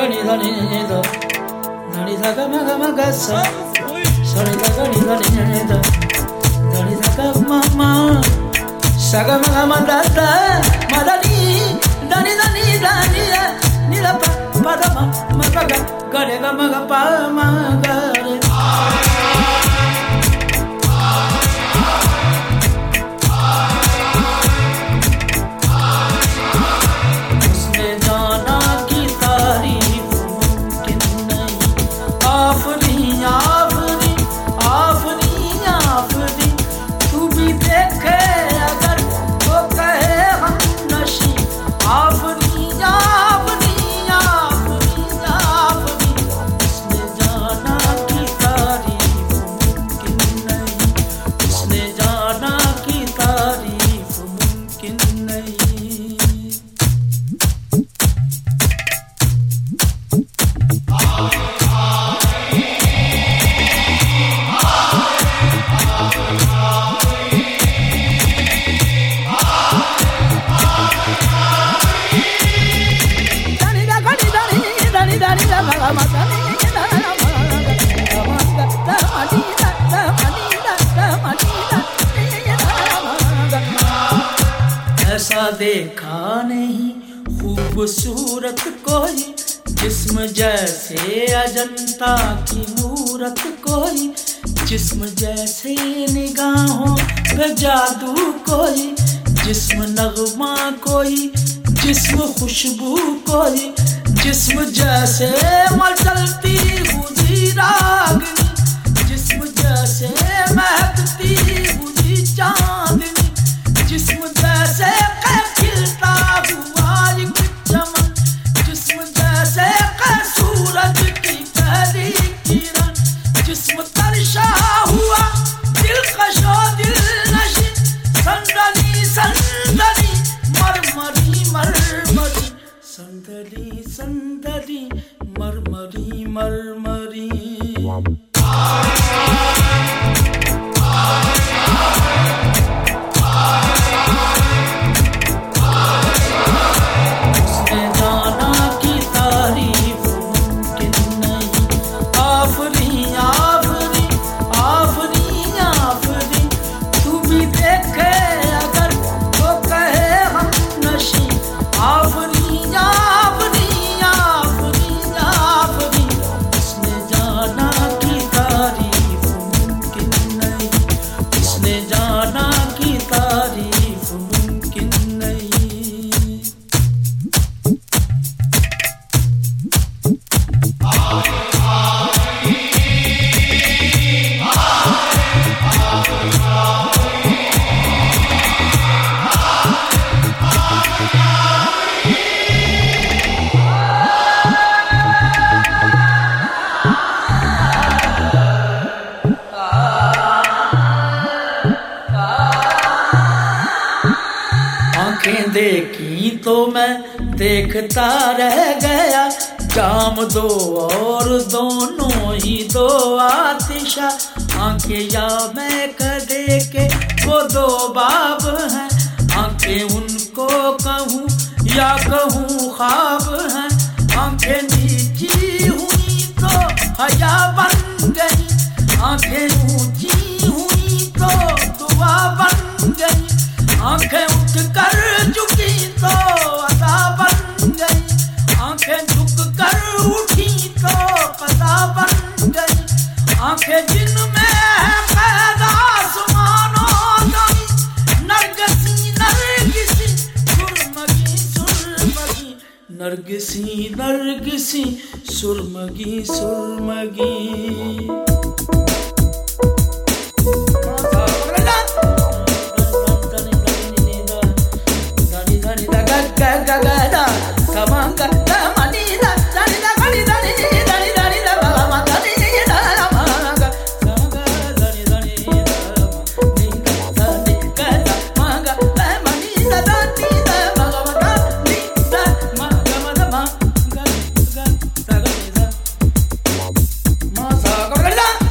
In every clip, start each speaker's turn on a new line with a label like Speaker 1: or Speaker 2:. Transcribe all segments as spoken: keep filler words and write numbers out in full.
Speaker 1: gani da ni da da ni da ga ma ga ma ga sa sa ni da gani da ni da da ni da ga ma ma sa ga ma ga ma da da ma da ni da ni da ni da ni da ni da pa ma da ma ma ga ga ga re ga ma ga pa ma ga re देखा नहीं खूबसूरत कोई जिस्म जैसे अजंता की मूरत कोई जिस्म जैसे निगाहों पे जादू कोई जिस्म नगमा कोई जिस्म खुशबू कोई जिस्म जैसे मचलती हुई रागनी जिस्म जैसे महकती हुई चांदनी जिस्म जैसे खिलता हुआ एक चमन जिस्म जैसे सूरज की पहली किरण जिस्म तरशा हुआ दिलकशो दिलनशी संदनी संदनी मरमरी मरमरी संदनी संदनी मरमरी मरमरी देखी तो मैं देखता रह गया जाम दो और दोनों ही दो आतिशा आंखें या मैं कदे के वो दो बाब हैं आंखें उनको कहूँ या कहूँ ख्वाब हैं आंखें नीची हुई तो हया बन गई आंखें ऊंची हुई तो दुआ बन गई आंखें उठ कर झुकी तो अदा बन गई आंखें झुक कर उठी तो कदा बन गई आंखें जिनमें है पैदा आसमानों गई नरगिसी नरगिसी सुरमगी सुरमगी नरगिसी नरगिसी सुरमगी सुरमगी ga ga da come on ga da ma ni da da ni da ga ni da ni da ni da ni da ma ma da ni da ma ga ga ga da ni da ni da ma ni da ni ga da ma ga da ma ni da da ni da ma ga ma da ni da ma ga ma da ma ga ga da ga ni da ma sa ga ga da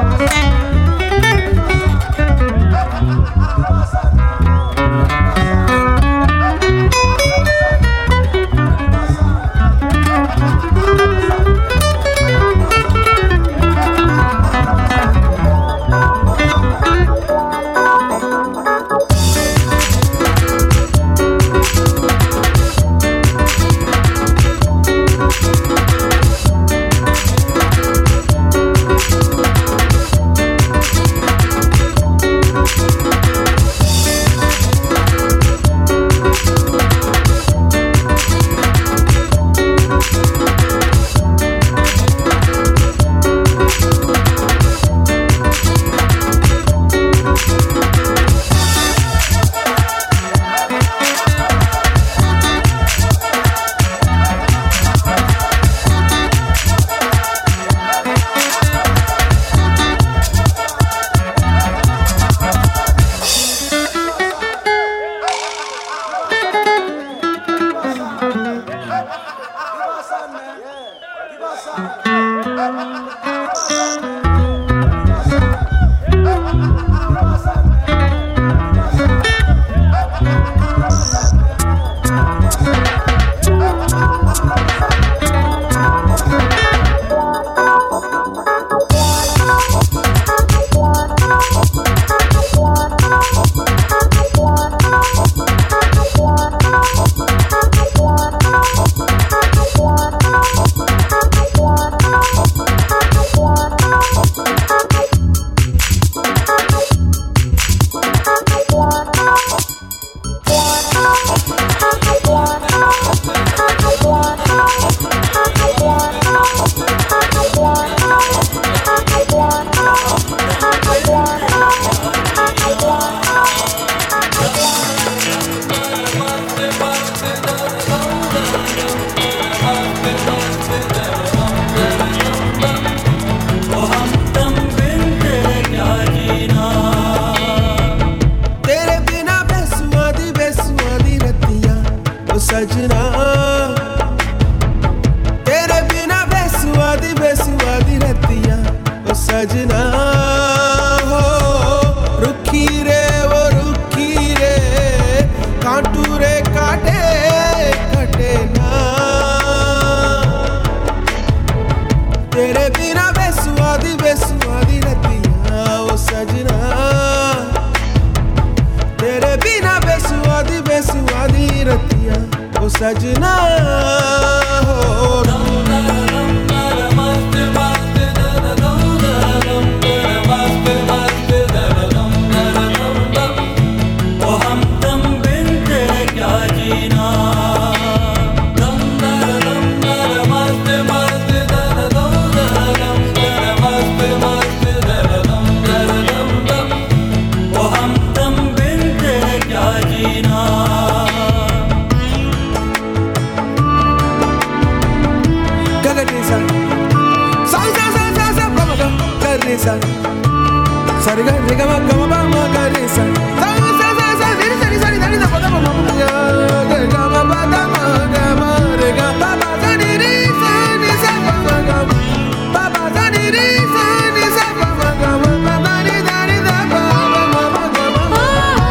Speaker 2: सजना तेरे बिना बेसुआदी बेसुआदी रतिया ओ सजना हो रुखी रे वो रुखी रे कांटू रे काटे कटे ना तेरे बिना बेसुआदी बेसुआदी रतिया ओ सजना तेरे बिना बेसुआदी बेसुआदी रतिया ओ सजना हो Sari ga re ga ma ga ma ba ma ga re sa sa sa sa sa re sa re sa re da ni da pa da ma ma ga ga ma ba da ma ga ma re ga ba ba sa ni re sa ni sa ba ma ga ba ba sa ni re sa ni sa ba ma ga ma ba da ni da ni da ba ma ma ma ga ma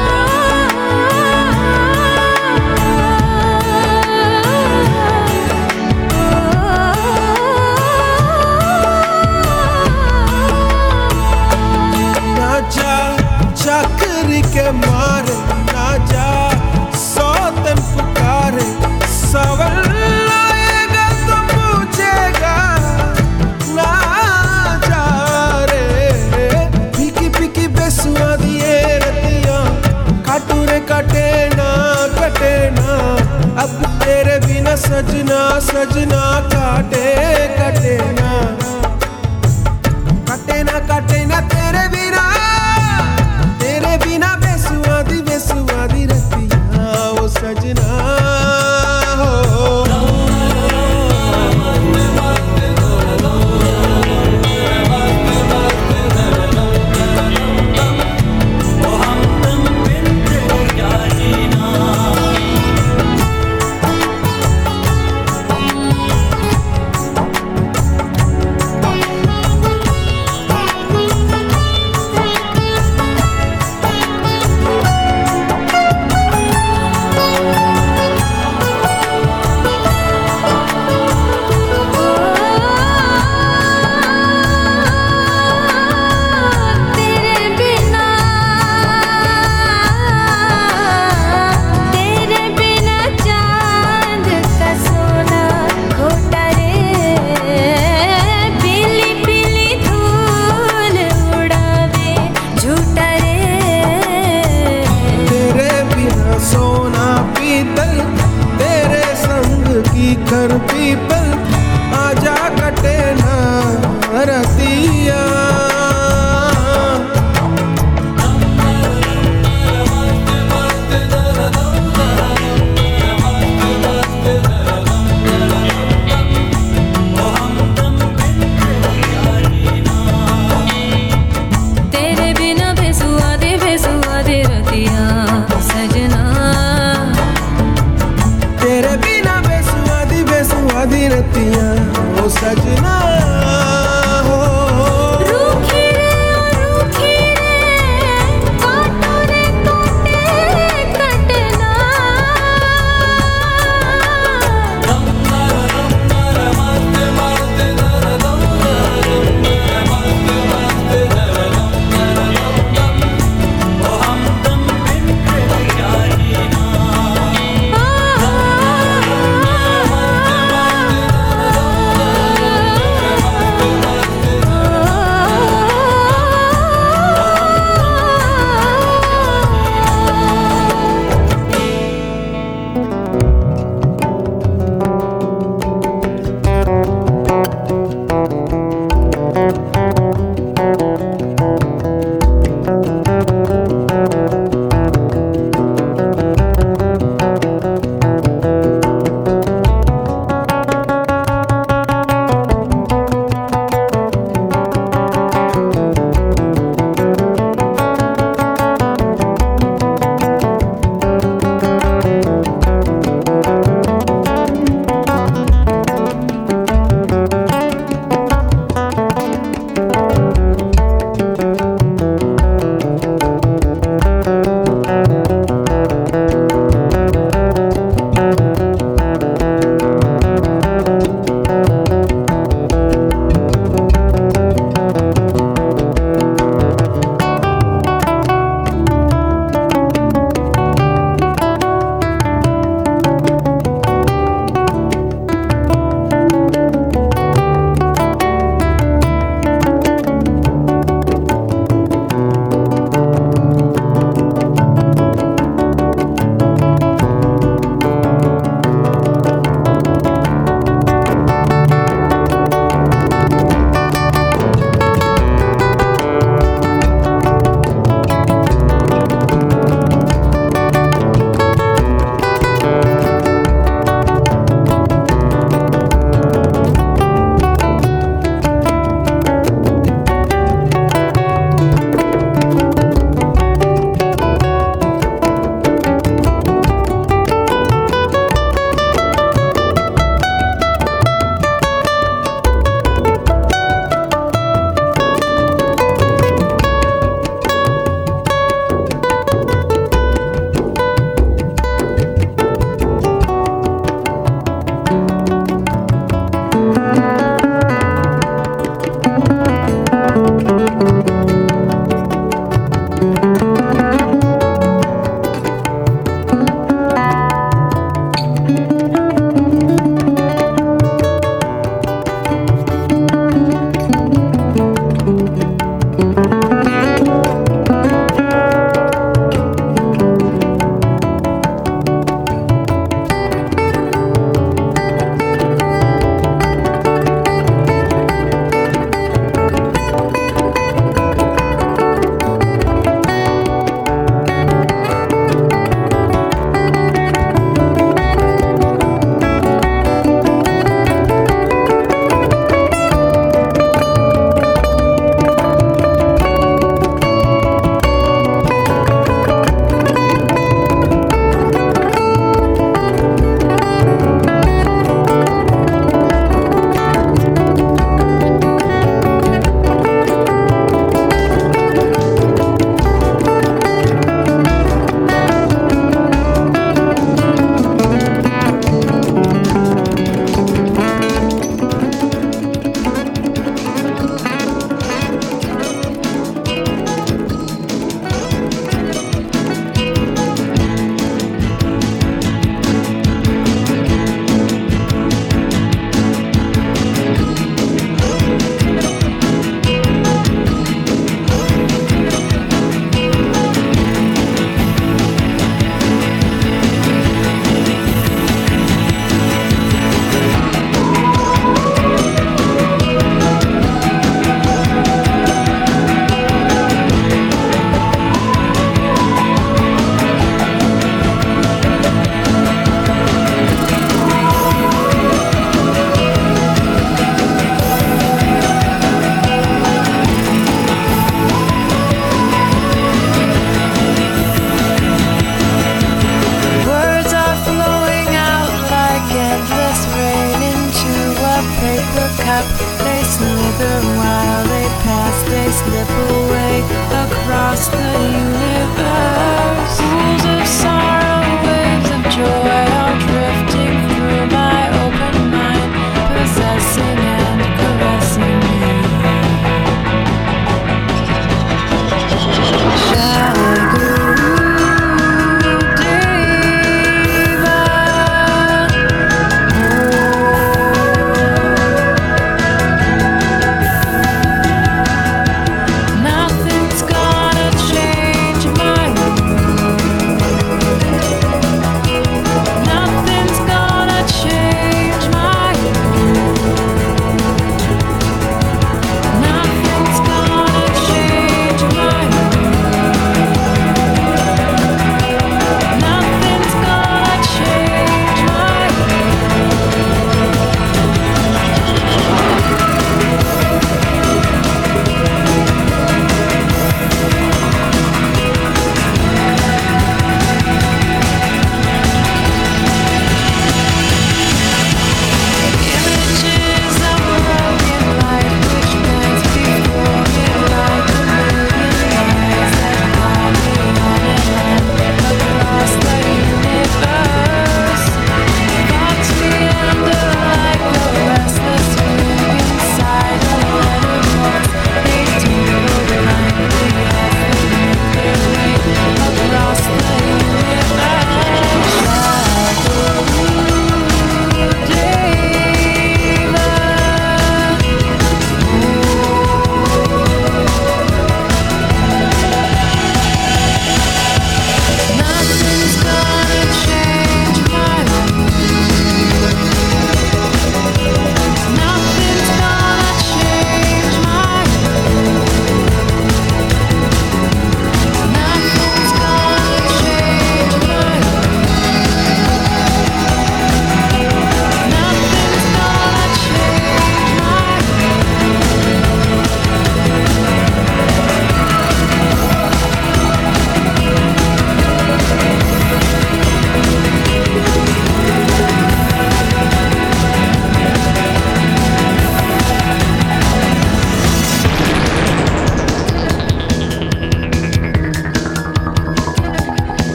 Speaker 2: चक्री के मारे ना जा सौतन पुकारे सवाल आएगा तो पूछेगा ना जा रे पीकी पीकी बेसुआदी ये रतियां काटू रे काटे ना कटे ना अब तेरे बिना सजना सजना काटे कटे ना काटे ना काटे ना तेरे बिना तेरे बिना बेसुआदी बेसुआदी रतिया ओ सजना हो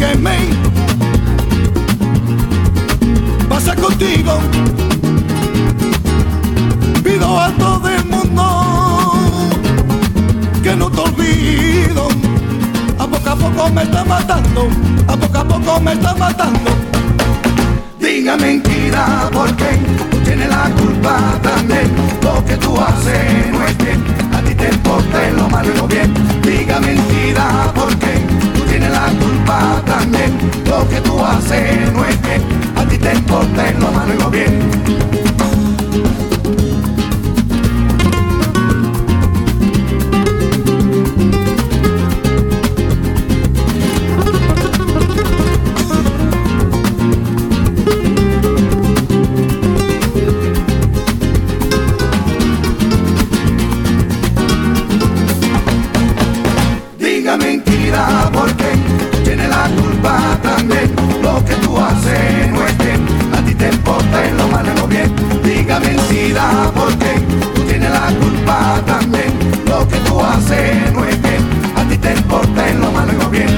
Speaker 3: que me pasa contigo. Pido a todo el mundo que no te olvido. A poco a poco me está matando, a poco a poco me está matando. Diga mentira porque tú tienes la culpa también. Lo que tú haces no es bien, a ti te importa en lo malo y lo bien. Diga mentira porque tú tienes la culpa también. Lo que tú haces no es bien, a ti te importa en lo malo y lo bien. Porque tú tienes la culpa también. Lo que tú haces no es bien, a ti te importa en lo malo y lo bien.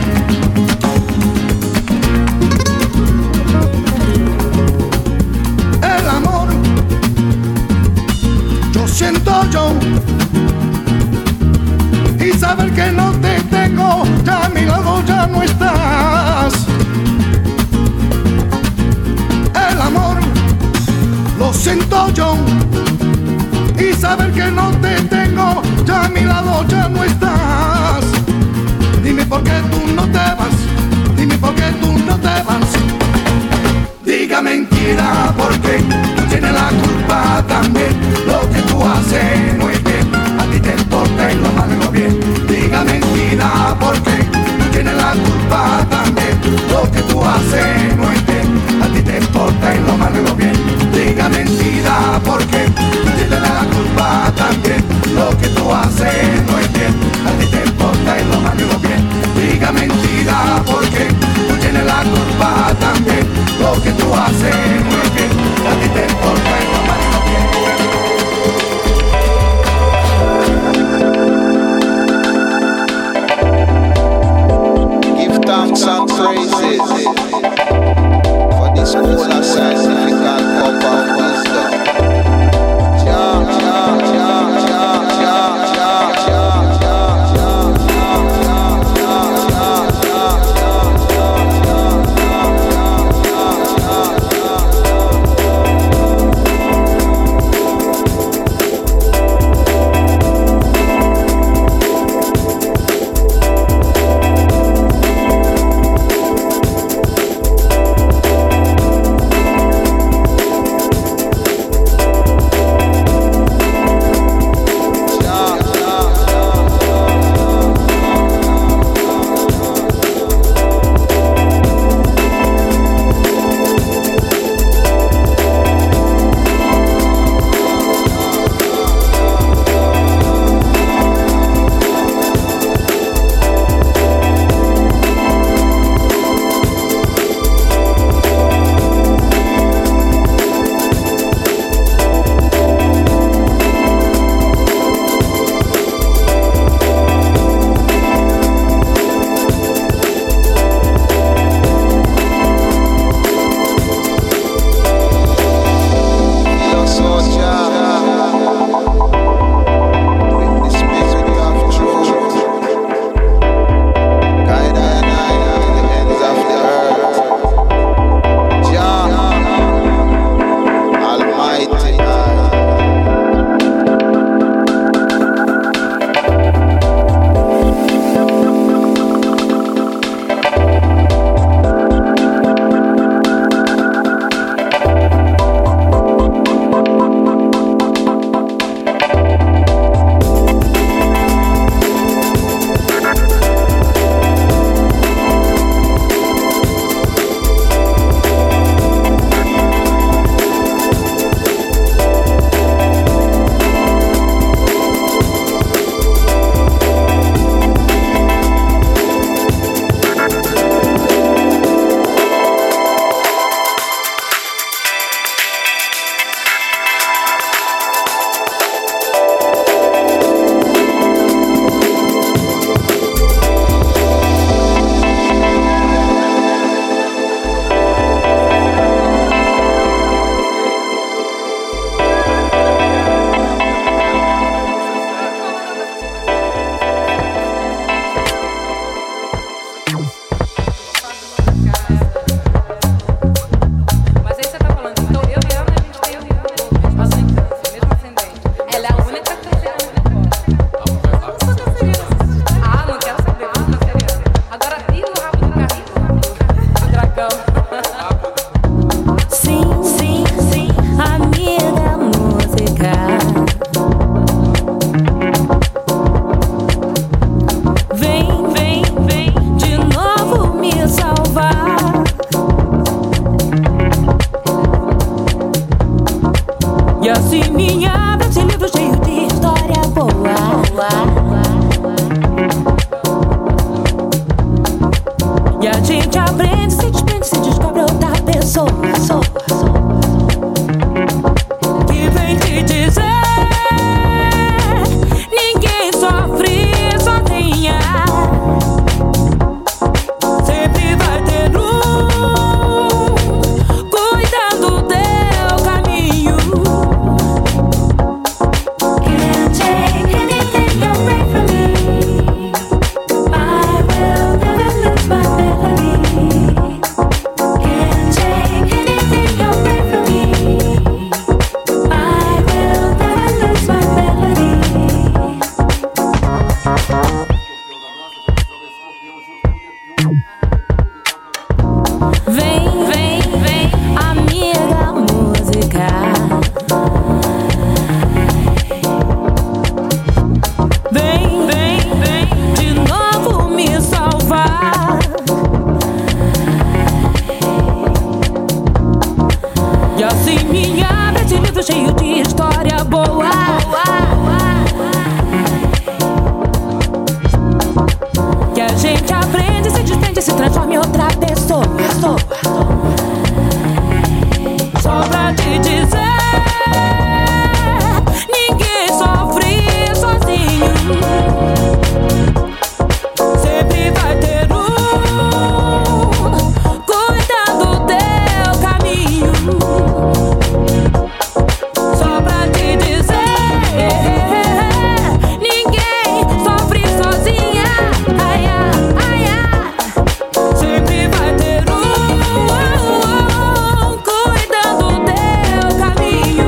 Speaker 3: El amor, yo siento yo, y saber que no te tengo, ya a mi lado ya no estás. El amor, lo siento yo, y saber que no te tengo, ya a mi lado ya no estás. Dime por qué tú no te vas, dime por qué tú no te vas. Diga mentira porque tú tienes la culpa también. Lo que tú haces no es bien, a ti te importa en lo malo y lo bien. Diga mentira porque tú tienes la culpa también. Lo que tú haces no es bien, a ti te importa en lo malo y lo bien. Diga mentira porque tú tienes la culpa también. Lo que tú haces no es bien, a
Speaker 4: pessoa, pessoa, pessoa que vem te dizer: ninguém sofre sozinha. Sempre vai ter um cuidando do teu caminho. Can't take anything away from me. I will never lose my melody. Can't take anything away from me. I will never lose my melody. Vem, vem, vem, amiga música. Vem, vem, vem, de novo me salvar. E assim me abre esse livro cheio de história boa. Que a gente aprende, se desprende, se transforma em outra pessoa, pessoa. Só pra te dizer: ninguém sofre sozinho. Sempre vai ter um cuidando do teu caminho. Só pra te dizer: ninguém sofre sozinha. Ai, ai, ai, ai. Sempre vai ter um cuidando do teu caminho.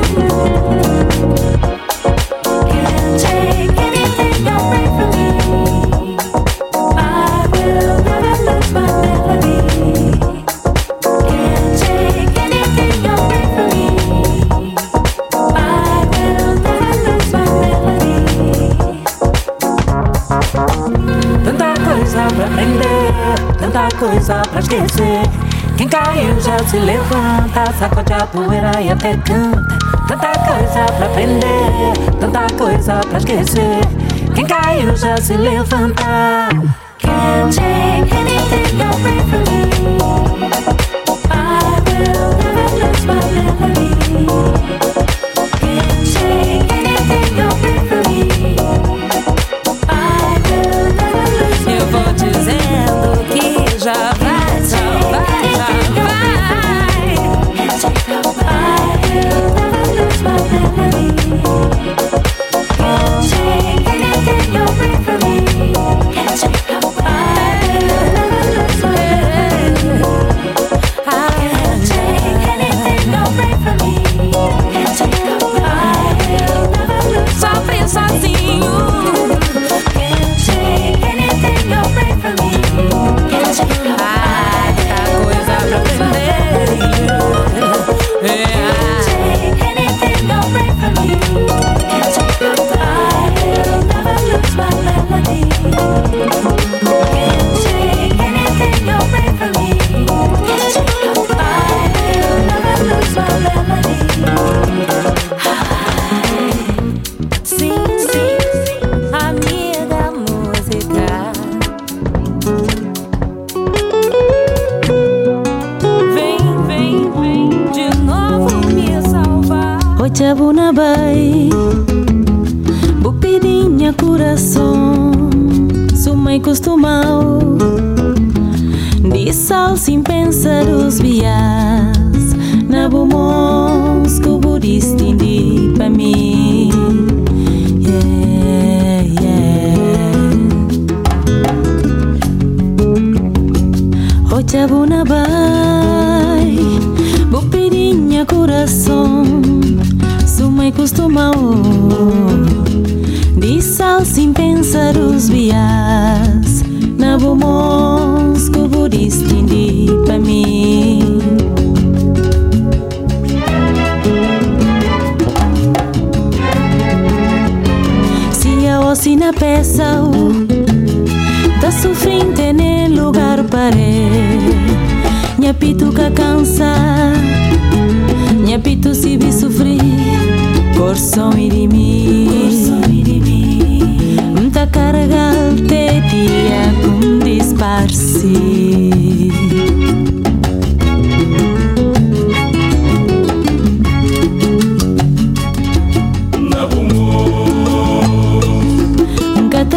Speaker 4: Can't take anything away from me. I will never lose my melody. Can't take anything away from me. I will never lose my melody. Tanta coisa pra aprender, tanta coisa pra esquecer. Quem caiu já se levanta, sacode a poeira e até canta. Tanta coisa pra aprender, tanta coisa pra esquecer. Quem caiu já se levanta. Can't take anything away from me. I will never lose my melody. Can't take anything away from me. I will never lose my melody. Eu vou dizendo que já vai, já vai, já vai. I will never lose my melody. Can't take anything away from me. Can't take I will never lose my melody. Can't take anything away from me. Can't take I will never lose. Só pensa sozinho. Can't take anything away from me. Can't take I tanta coisa pra aprender. Can't take anything away from me. Can't take I will never lose my melody. Can't take anything away from me. Can't take I will never lose my melody. Sim, sim, amiga música. Vem, vem, vem, de novo me salvar.
Speaker 5: Hoje vou na bai, bupidinha coração. Sou meio acostumado de sal sem pensar os vias. Na bomons que o budista indi pra mim. Yeah, yeah. Hoje vou na bai, bupidinha coração. Sou meio acostumado de sal sem pensar os vias. Na bomons que o budista indi pra mim. Se eu ouço na peça, tá sofrendo no lugar parede. Minha pituca cansa, minha pito se vi sofrer. Coração e de mim, muita carga te dia com disparce.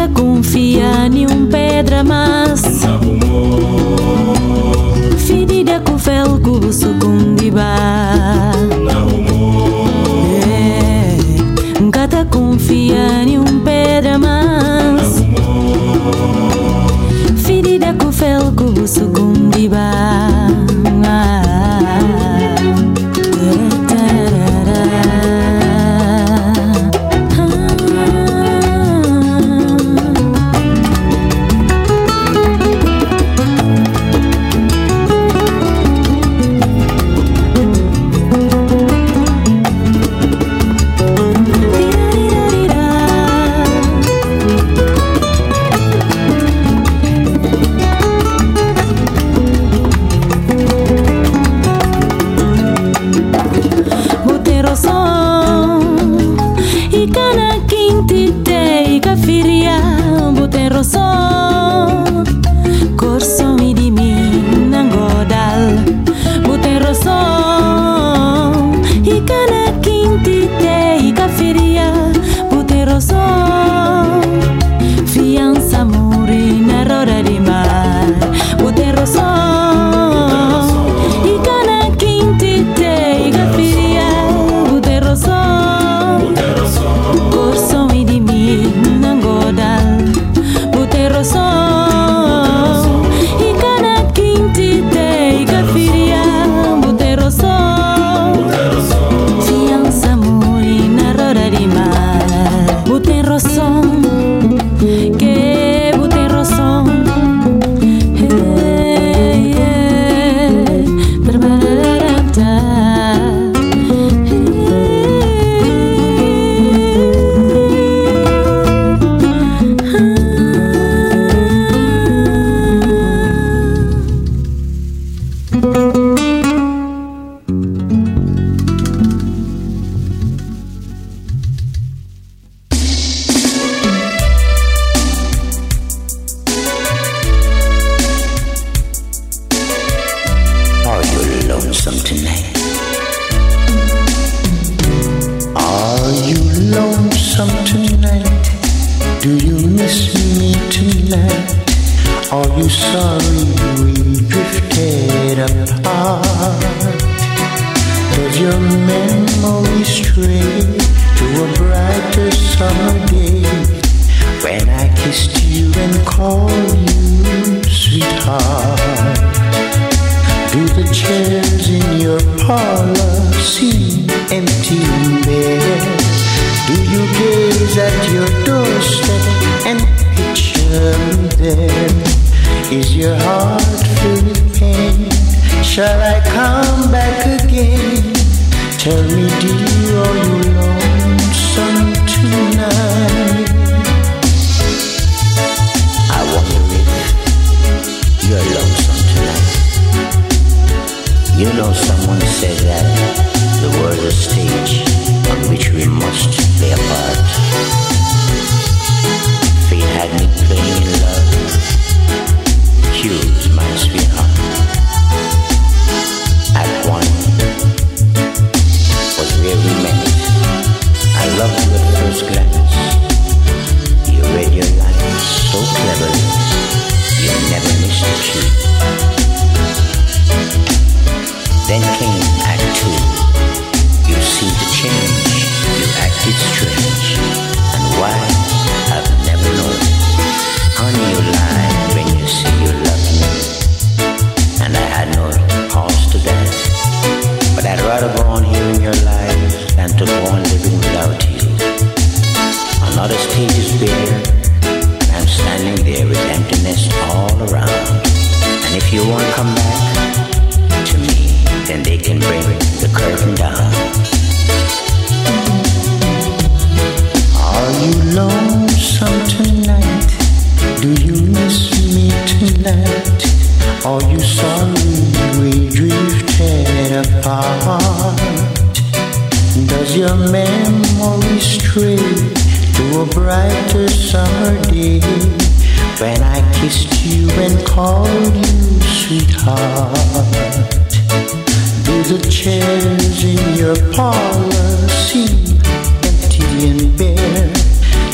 Speaker 5: confia em um pedra mas fidida com fel cubuso kundiba Cata confia em um pedra mas fidida com fel cubuso kundiba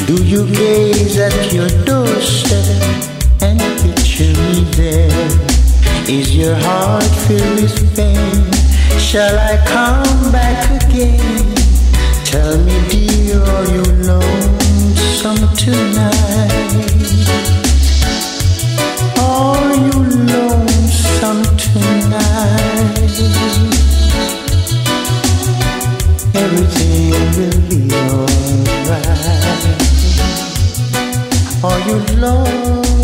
Speaker 6: Do you gaze at your doorstep and picture me there? Is your heart filled with pain? Shall I come back again? Tell me, dear, are you lonesome tonight? Are you lonesome tonight? Everything will be alright. Are you lonesome?